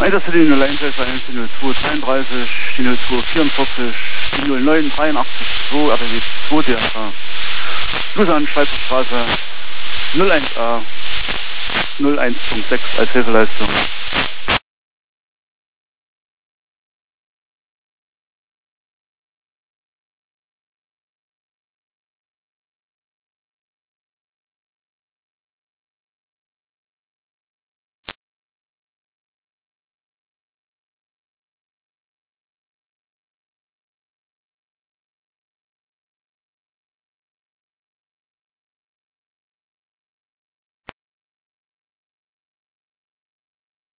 Einsatz für die 0161, die 0233, die 0244, die 0983, 2 RTW 2 DRK. Lausanne, Schweizer Straße 01A 01.6 als Hilfeleistung.